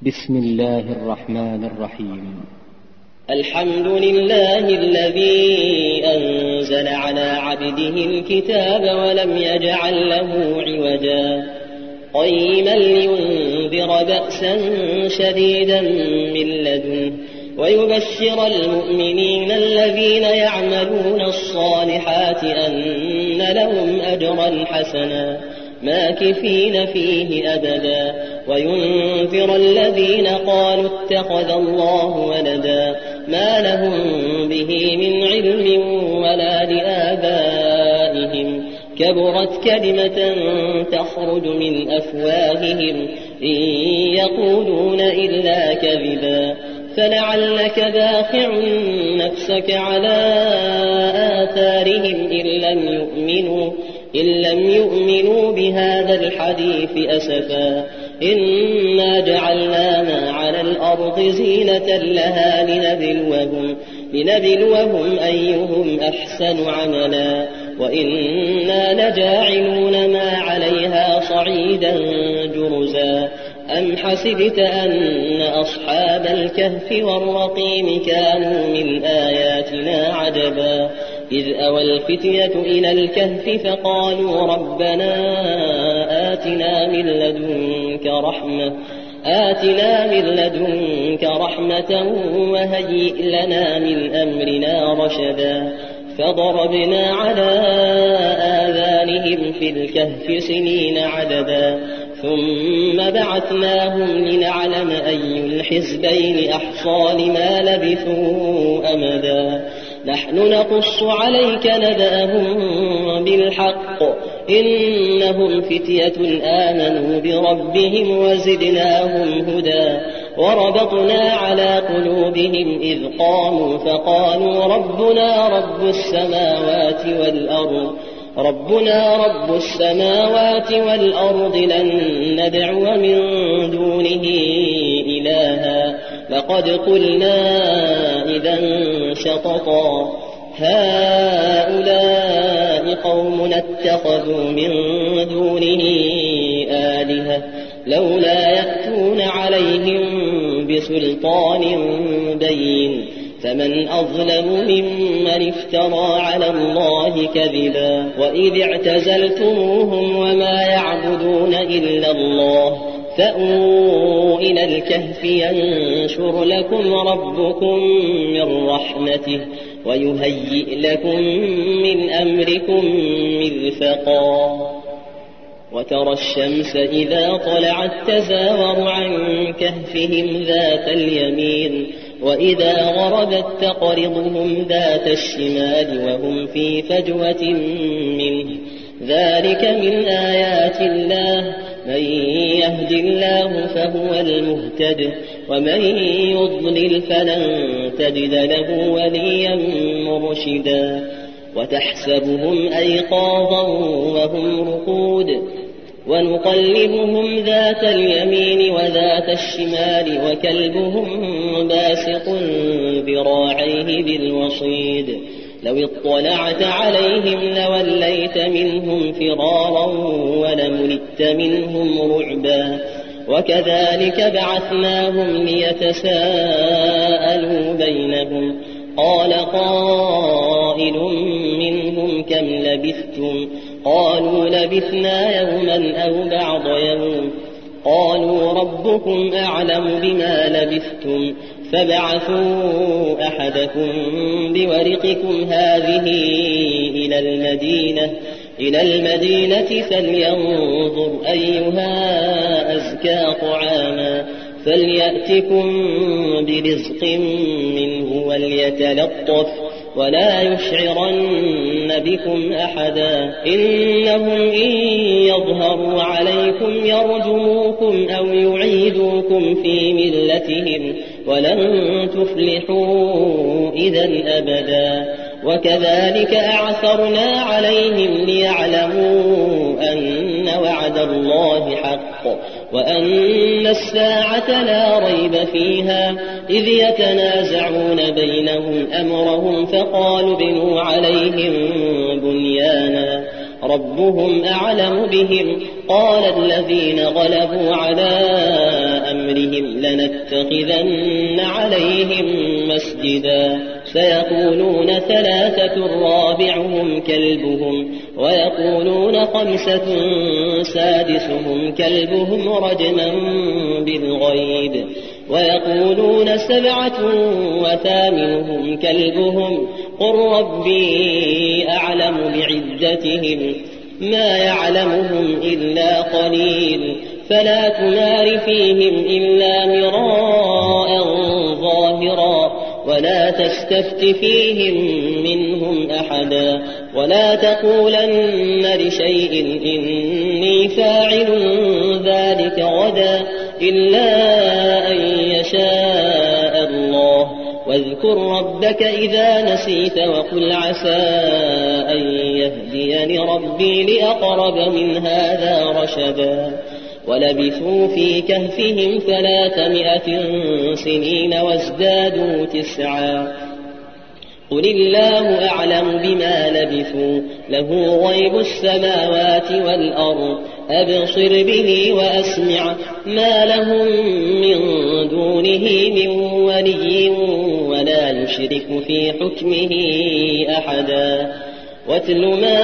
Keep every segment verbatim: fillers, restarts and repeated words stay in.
بسم الله الرحمن الرحيم. الحمد لله الذي أنزل على عبده الكتاب ولم يجعل له عوجا قيما لينذر بأسا شديدا من لدنه ويبشر المؤمنين الذين يعملون الصالحات أن لهم أجرا حسنا ماكثين فيه أبدا وينذر الذين قالوا اتخذ الله ولدا ما لهم به من علم ولا لآبائهم كبرت كلمة تخرج من أفواههم إن يقولون إلا كذبا فلعلك باخع نفسك على آثارهم إن لم يؤمنوا إن لم يؤمنوا بهذا الحديث أسفا إنا جعلنا ما على الأرض زينة لها لنبلوهم, لنبلوهم أيهم أحسن عملا وإنا لجاعلون ما عليها صعيدا جرزا أم حسبت أن أصحاب الكهف والرقيم كانوا من آياتنا عجبا إذ أوى الفتية إلى الكهف فقالوا ربنا آتنا من لدنك رحمة آتنا من لدنك رحمة وهيئ لنا من أمرنا رشدا فضربنا على آذانهم في الكهف سنين عددا ثم بعثناهم لنعلم أي الحزبين أحصى لما لبثوا أمدا نحن نقص عليك نبأهم بالحق إنهم فتية آمنوا بربهم وزدناهم هدى وربطنا على قلوبهم إذ قاموا فقالوا ربنا رب السماوات والأرض ربنا رب السماوات والأرض لن ندعو من دونه إلها لقد قلنا إذا شططا هؤلاء قوم اتخذوا من دونه آلهة لولا يأتون عليهم بسلطان بين فمن أظلم ممن افترى على الله كذبا وإذ اعتزلتموهم وما يعبدون إلا الله فأووا إلى الكهف ينشر لكم ربكم من رحمته ويهيئ لكم من أمركم مرفقا وترى الشمس إذا طلعت تزاور عن كهفهم ذات اليمين وإذا غربت تقرضهم ذات الشمال وهم في فجوة منه ذلك من آيات الله من يهد الله فهو المهتد ومن يضلل فلن تجد له وليا مرشدا وتحسبهم أيقاظا وهم رقود ونقلبهم ذات اليمين وذات الشمال وكلبهم باسط ذراعيه بالوصيد لو اطلعت عليهم لوليت منهم فرارا ولملئت منهم رعبا وكذلك بعثناهم ليتساءلوا بينهم قال قائل منهم كم لبثتم قالوا لبثنا يوما أو بعض يوم قالوا ربكم أعلم بما لبثتم فابعثوا أحدكم بورقكم هذه إلى المدينة إلى المدينة فلينظر أيها أزكى طعاما فليأتكم برزق منه وليتلطف ولا يشعرن بكم أحدا إنهم إن يظهروا عليكم يرجموكم أو يعيدوكم في ملتهم ولن تفلحوا إذا أبدا وكذلك أعثرنا عليهم ليعلموا أن وعد الله حق وأن الساعة لا ريب فيها إذ يتنازعون بينهم أمرهم فقالوا بنوا عليهم بنيانا ربهم أعلم بهم قال الذين غلبوا على أمرهم لنتخذن عليهم مسجدا سيقولون ثلاثة رابعهم كلبهم ويقولون خمسة سادسهم كلبهم رجما بالغيب ويقولون سبعة وثامنهم كلبهم قل ربي أعلم بعدتهم ما يعلمهم إلا قليل فلا تمار فيهم إلا مراء ظاهرا ولا تستفت فيهم منهم أحدا ولا تقولن لشيء إني فاعل ذلك غدا إلا أن يشاء الله واذكر ربك إذا نسيت وقل عسى أن يهديني ربي لأقرب من هذا رشدا ولبثوا في كهفهم ثلاثمائة سنين وازدادوا تسعا قل الله أعلم بما لبثوا له غيب السماوات والأرض أبصر به وأسمع ما لهم من دونه من ولي ولا يشرك في حكمه أحدا واتل ما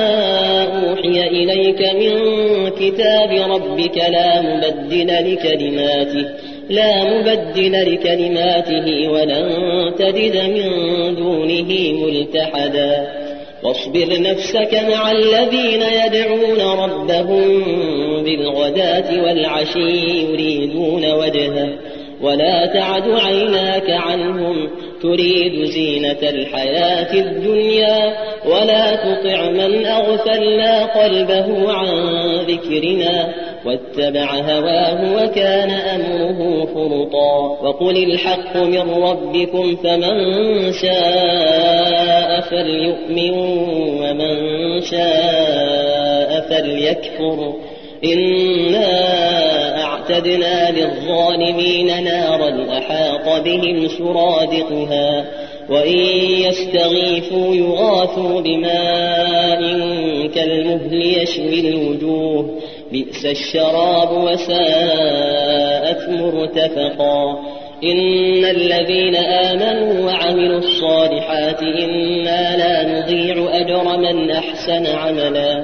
أوحي إليك من كتاب ربك لا مبدل لكلماته لا مبدل لكلماته ولن تجد من دونه ملتحدا واصبر نفسك مع الذين يدعون ربهم بالغداة والعشي يريدون وجهه ولا تعد عيناك عنهم تريد زينة الحياة الدنيا ولا تطع من أغفلنا قلبه عن ذكرنا واتبع هواه وكان أمره فرطا وقل الحق من ربكم فمن شاء فليؤمن ومن شاء فليكفر إنا أعتدنا للظالمين نارا أحاط بهم سرادقها وإن يستغيثوا يغاثوا بماء كالمهل يشوي الوجوه بئس الشراب وساءت مرتفقا إن الذين آمنوا وعملوا الصالحات إنا لا نضيع أجر من أحسن عملا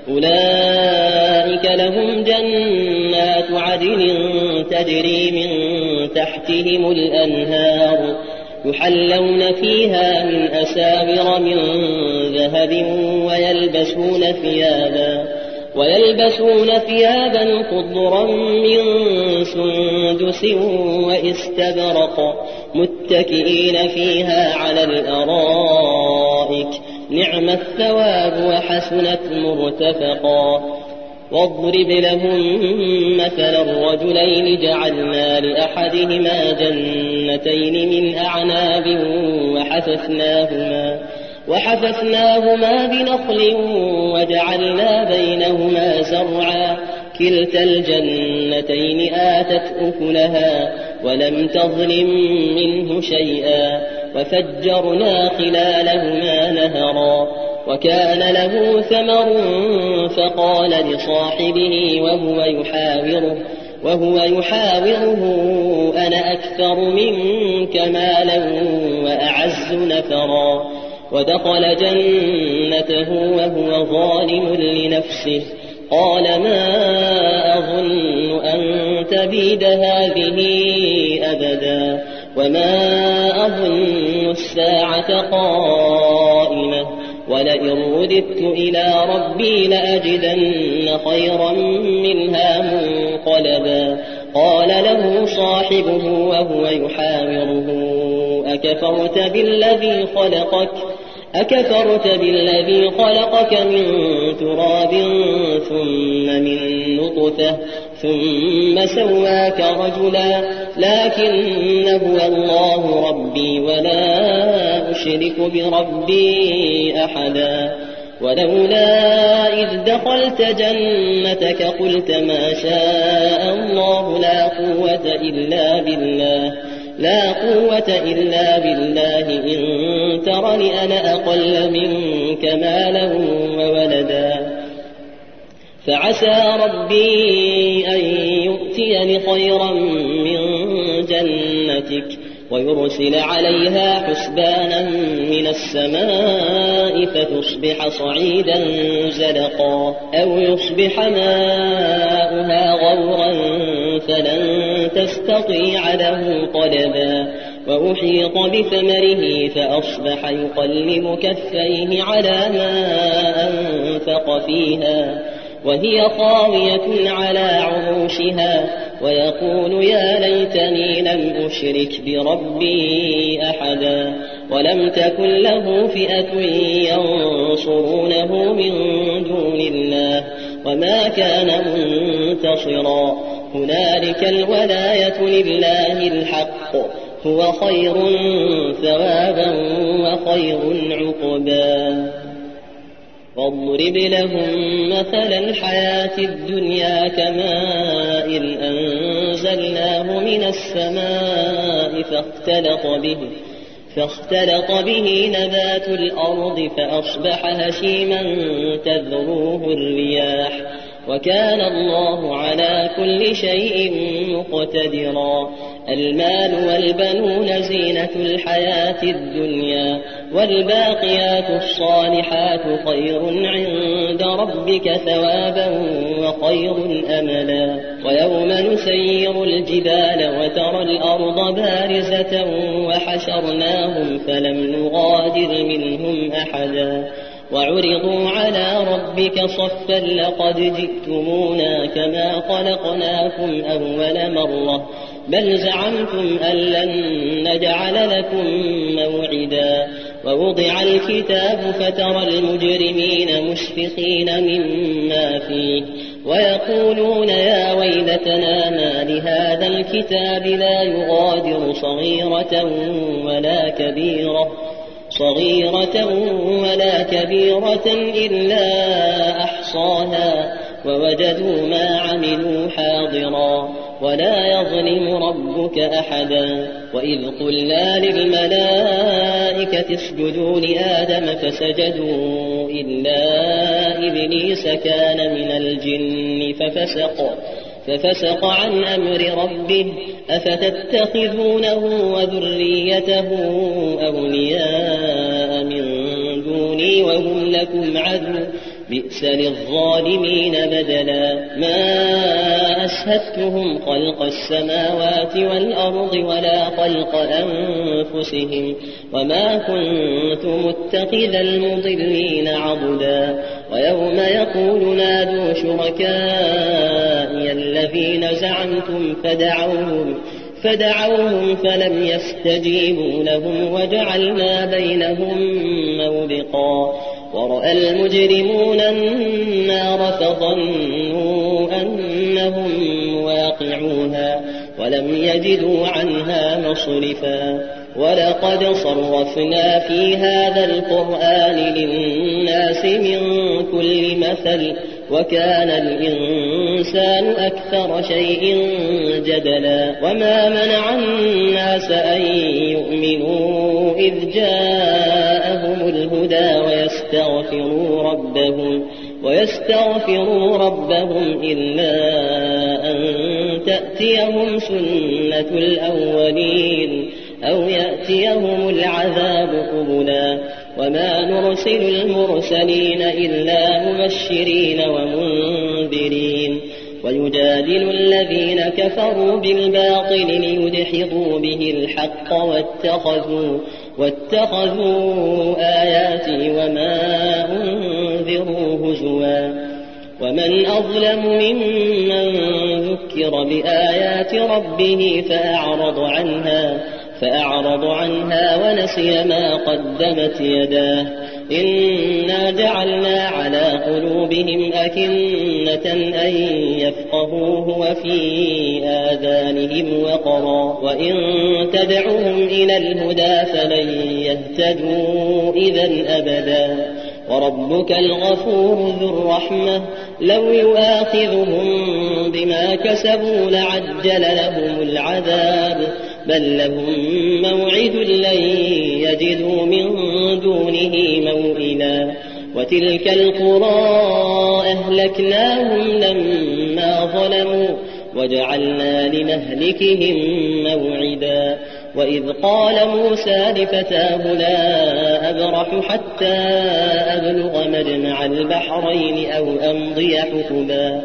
أولئك لهم جنات عدن تجري من تحتهم الأنهار يحلون فيها من أساور من ذهب ويلبسون ثيابا ويلبسون ثيابا خضرا من سندس واستبرق متكئين فيها على الأرائك نعم الثواب وحسنت مرتفقا واضرب لهم مثلا الرجلين جعلنا لأحدهما جنتين من أعناب وحففناهما وحففناهما بنخل وجعلنا بينهما زرعا كلتا الجنتين آتت أكلها ولم تظلم منه شيئا وفجرنا خلالهما نهرا وكان له ثمر فقال لصاحبه وهو يحاوره وهو يحاوره أنا أكثر منك مالا وأعز نفرا ودخل جنته وهو ظالم لنفسه قال ما أظن أن تبيد هذه أبدا وما أظن الساعة قائمة ولئن رددت إلى ربي لأجدن خيرا منها منقلبا قال له صاحبه وهو يحاوره أكفرت بالذي خلقك أكفرت بالذي خلقك من تراب ثم من نطفة ثم سواك رجلا لكن هو الله ربي ولا أشرك بربي أحدا ولولا إذ دخلت جنتك قلت ما شاء الله لا قوة إلا بالله لا قوة إلا بالله إن ترني أنا أقل منك مالا وولدا فعسى ربي أن يؤتيني خيرا من جنتك ويرسل عليها حسبانا من السماء فتصبح صعيدا زلقا أو يصبح ماؤها غورا فلن تستطيع له طلبا وأحيط بثمره فأصبح يقلب كفيه على ما أنفق فيها وهي خاوية على عروشها ويقول يا ليتني لم أشرك بربي أحدا ولم تكن له فئة ينصرونه من دون الله وما كان منتصرا هنالك الولاية لله الحق هو خير ثوابا وخير عقبا واضرب لهم مثل الحياة الدنيا كماء أنزلناه من السماء فاختلط به فاختلط به نبات الأرض فأصبح هشيما تذروه الرياح وكان الله على كل شيء مقتدرا المال والبنون زينة الحياة الدنيا والباقيات الصالحات خير عند ربك ثوابا وخير أملا ويوم نسير الجبال وترى الأرض بارزة وحشرناهم فلم نغادر منهم أحدا وعرضوا على ربك صفا لقد جئتمونا كما خلقناكم أول مرة بل زعمتم أن لن نجعل لكم موعدا ووضع الكتاب فترى المجرمين مشفقين مما فيه ويقولون يا ويلتنا ما لهذا الكتاب لا يغادر صغيرة ولا كبيرة صغيرة ولا كبيرة إلا أحصاها ووجدوا ما عملوا حاضرا ولا يظلم ربك أحدا وإذ قلنا للملائكة اسجدوا لآدم فسجدوا إلا إبليس كان من الجن ففسق ففسق عن أمر ربه أفتتخذونه وذريته أولياء من دوني وهم لكم عدو بئس للظالمين بدلا ما أشهدتهم خلق السماوات والأرض ولا خلق أنفسهم وما كنت متخذ المضلين عضدا ويوم يقول نادوا شركائي الذين زعمتم فدعوهم فدعوهم فلم يستجيبوا لهم وجعلنا بينهم موبقا ورأى المجرمون النار فظنوا أنهم واقعوها ولم يجدوا عنها مصرفا ولقد صرفنا في هذا القرآن للناس من كل مثل وكان الإنسان أكثر شيء جدلا وما منع الناس أن يؤمنوا إذ جاءهم الهدى ويستغفروا ربهم ويستغفروا ربهم إلا أن تأتيهم سنة الأولين أو يأتيهم العذاب قبلا وما نرسل المرسلين إلا مبشرين ومنذرين ويجادل الذين كفروا بالباطل ليدحضوا به الحق واتخذوا, واتخذوا آياتي وما أنذروا هزوا ومن أظلم ممن ذكر بآيات ربه فأعرض عنها فأعرض عنها ونسي ما قدمت يداه إنا جعلنا على قلوبهم أكنة أن يفقهوه وفي آذانهم وقرا وإن تدعوهم إلى الهدى فلن يهتدوا إذا أبدا وربك الغفور ذو الرحمة لو يؤاخذهم بما كسبوا لعجل لهم العذاب بل لهم موعد لن يجدوا من دونه موئلا وتلك القرى أهلكناهم لما ظلموا وجعلنا لمهلكهم موعدا وإذ قال موسى لفتاه لا أبرح حتى أبلغ مجمع البحرين أو أمضي حقبا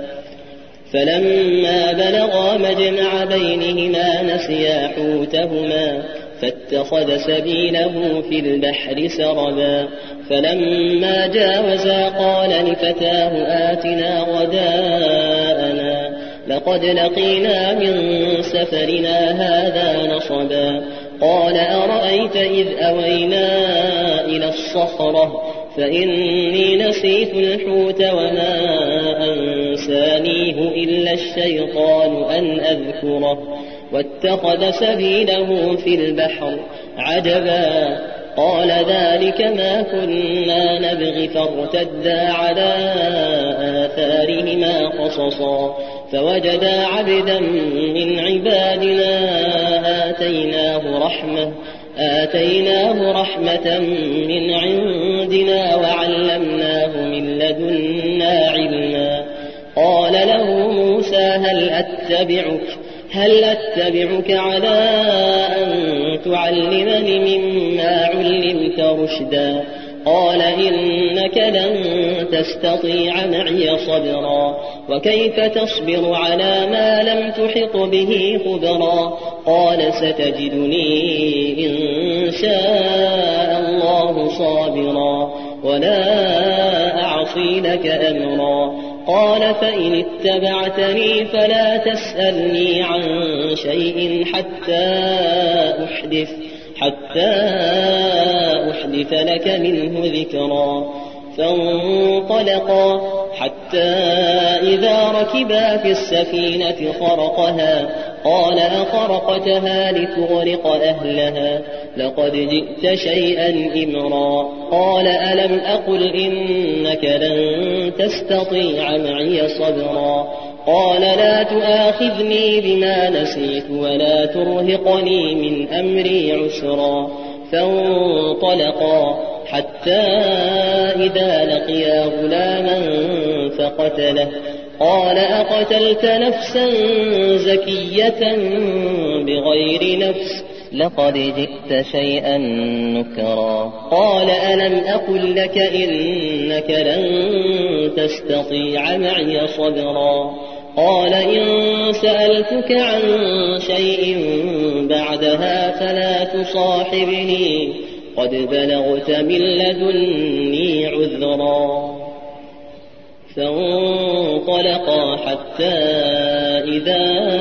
فلما بلغا مجمع بينهما نسيا حوتهما فاتخذ سبيله في البحر سربا فلما جاوزا قال لفتاه آتنا غداءنا لقد لقينا من سفرنا هذا نصبا قال أرأيت إذ أوينا إلى الصخرة فإني نسيت الحوت وما أنسانيه إلا الشيطان أن أذكره واتخذ سبيله في البحر عجبا قال ذلك ما كنا نبغي فارتدا على آثارهما قصصا فوجدا عبدا من عبادنا آتيناه رحمة آتيناه رحمة من عندنا وعلمناه من لدنا علما قال له موسى هل أتبعك هل أتبعك على أن تعلمني مما علمت رشدا قال إنك لن تستطيع معي صبرا وكيف تصبر على ما لم تحط به خبرا قال ستجدني إن شاء الله صابرا ولا أعصي لك أمرا قال فإن اتبعتني فلا تسألني عن شيء حتى أحدث حتى أحدث لك منه ذكرا فانطلقا حتى إذا ركبا في السفينة خرقها قال أخرقتها لتغرق أهلها لقد جئت شيئا إمرا قال ألم أقل إنك لن تستطيع معي صبرا قال لا تؤاخذني بما نسيت ولا ترهقني من أمري عسرا فانطلقا حتى إذا لقيا غلاما فقتله قال أقتلت نفسا زكية بغير نفس لقد جئت شيئا نكرا قال ألم أقل لك إنك لن تستطيع معي صبرا قال إن سألتك عن شيء بعدها فلا تصاحبني قد بلغت من لدني عذرا فانطلقا حتى إذا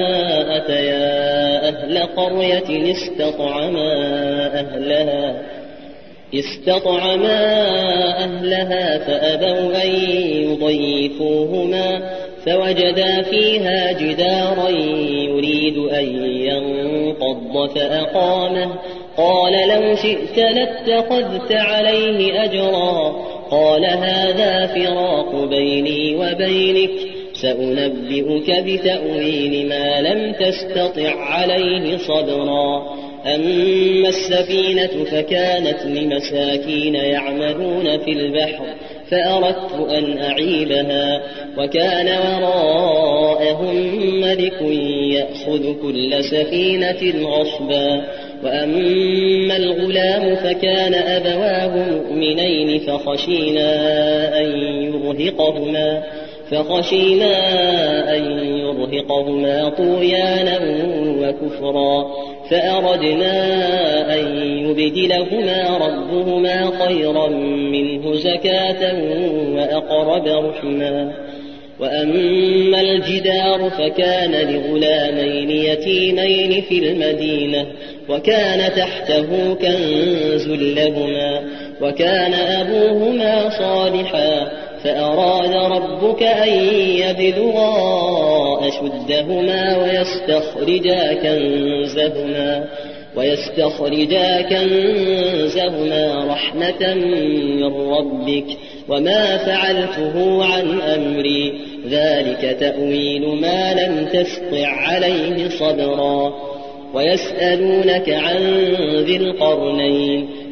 أتيا أهل قرية استطعما أهلها استطعما أهلها فأبوا أن يضيفوهما فوجدا فيها جدارا يريد أن ينقض فأقامه قال لو شئت لاتخذت عليه أجرا قال هذا فراق بيني وبينك سأنبئك بتأويل ما لم تستطع عليه صبرا أما السفينة فكانت لمساكين يعملون في البحر فأردت أن أعيبها وكان وراءهم ملك يأخذ كل سفينة غصبا وأما الغلام فكان أبواه مؤمنين فخشينا أن يرهقهما فخشينا أن يرهقهما طغيانا وكفرا فأردنا أن يبدلهما ربهما خيرا منه زكاة وأقرب رحما وأما الجدار فكان لغلامين يتيمين في المدينة وكان تحته كنز لهما وكان أبوهما صالحا فأراد ربك أن يبلغا أشدهما ويستخرجا كنزهما ويستخرجا كنزهما رحمة من ربك وما فعلته عن أمري ذلك تأويل ما لم تستطع عليه صبرا ويسألونك عن ذي القرنين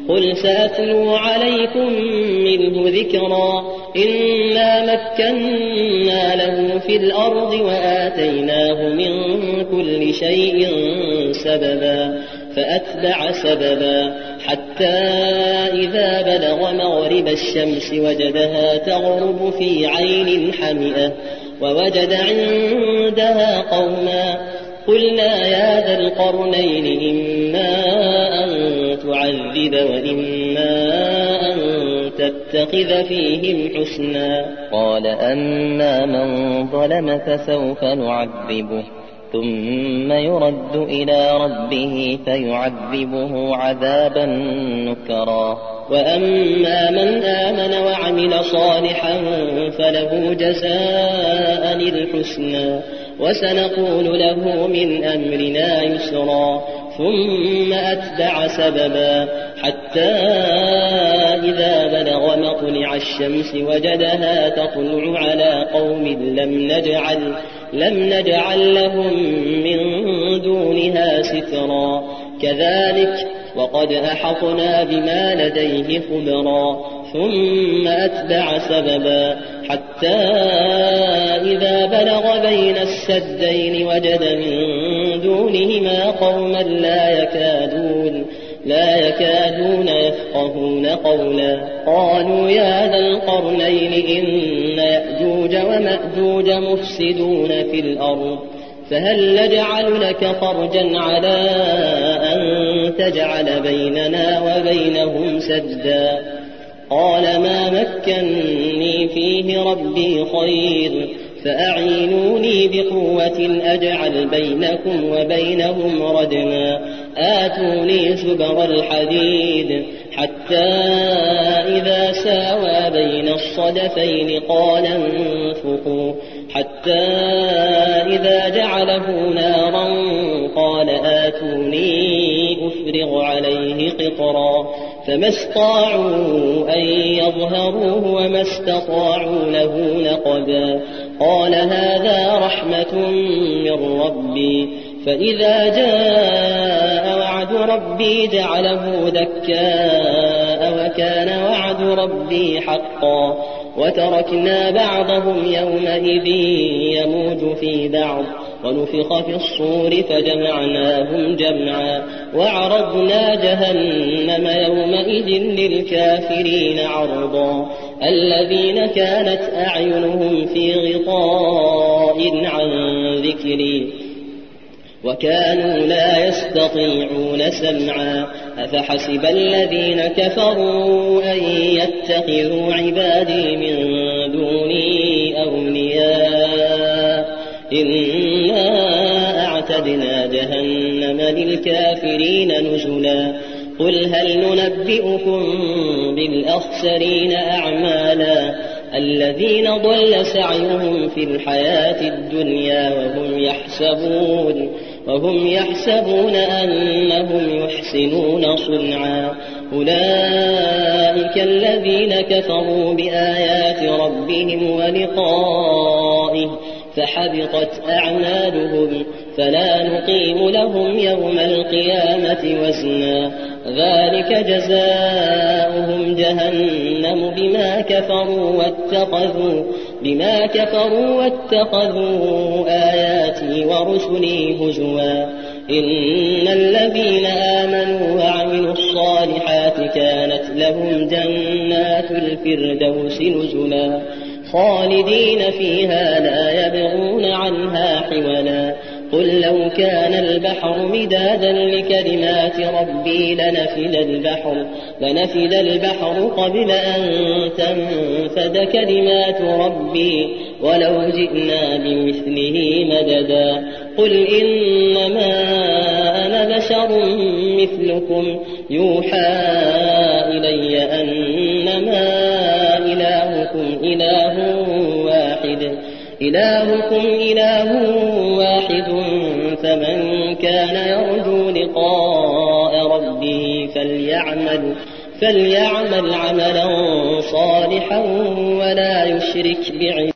قل سأتلو عليكم منه ذكرا إنا مكنا له في الأرض وآتيناه من كل شيء سببا فأتبع سببا حتى إذا بلغ مغرب الشمس وجدها تغرب في عين حمئة ووجد عندها قوما قلنا يا ذا القرنين إما أن تعذب وإما أن تتخذ فيهم حسنا قال أما من ظلم فسوف نعذبه ثم يرد إلى ربه فيعذبه عذابا نكرا وأما من آمن وعمل صالحا فله جزاء الحسنى وسنقول له من أمرنا يسرا ثم أتبع سببا حتى إذا بلغ مطلع الشمس وجدها تطلع على قوم لم نجعل, لم نجعل لهم من دونها سترا كذلك وقد أحطنا بما لديه خبرا ثم أتبع سببا حتى إذا بلغ بين السدين وجد من دونهما قوما لا يكادون لا يكادون يفقهون قولا قالوا يا ذا القرنين إن يأجوج ومأجوج مفسدون في الأرض فهل نجعل لك فرجا على أن تجعل بيننا وبينهم سدا قال ما مكنني فيه ربي خير فأعينوني بقوة أجعل بينكم وبينهم ردما آتوني زبر الحديد حتى إذا ساوى بين الصدفين قال انفقوا حتى إذا جعله نارا قال آتوني أفرغ عليه قطرا فما استطاعوا أن يظهروه وما استطاعوا له نقبا قال هذا رحمة من ربي فإذا جاء وعد ربي جعله دكاء وكان وعد ربي حقا وتركنا بعضهم يومئذ يموج في بعض ونفخ في الصور فجمعناهم جمعا وعرضنا جهنم يومئذ للكافرين عرضا الذين كانت أعينهم في غطاء عن ذكري وكانوا لا يستطيعون سمعا أفحسب الذين كفروا أن يتخذوا عبادي من دوني أولياء إنا أعتدنا جهنم للكافرين نزلا قل هل ننبئكم بالأخسرين أعمالا الذين ضل سعيهم في الحياة الدنيا وهم يحسبون وهم يحسبون أنهم يحسنون صنعا أولئك الذين كفروا بآيات ربهم ولقائه فحبطت أعمالهم فلا نقيم لهم يوم القيامة وزنا ذلك جزاؤهم جهنم بما كفروا واتخذوا بما كفروا واتخذوا آياتي ورسلي هزوا إن الذين آمنوا وعملوا الصالحات كانت لهم جنات الفردوس نزلا خالدين فيها لا يبغون عنها حولا قل لو كان البحر مدادا لكلمات ربي لنفد البحر لنفد البحر قبل أن تنفد كلمات ربي ولو جئنا بمثله مددا قل إنما أنا بشر مثلكم يوحى إلي أنما إلهكم إله واحد إلهكم إله واحد فمن كان يرجو لقاء ربه فليعمل فليعمل عملا صالحا ولا يشرك بعبادته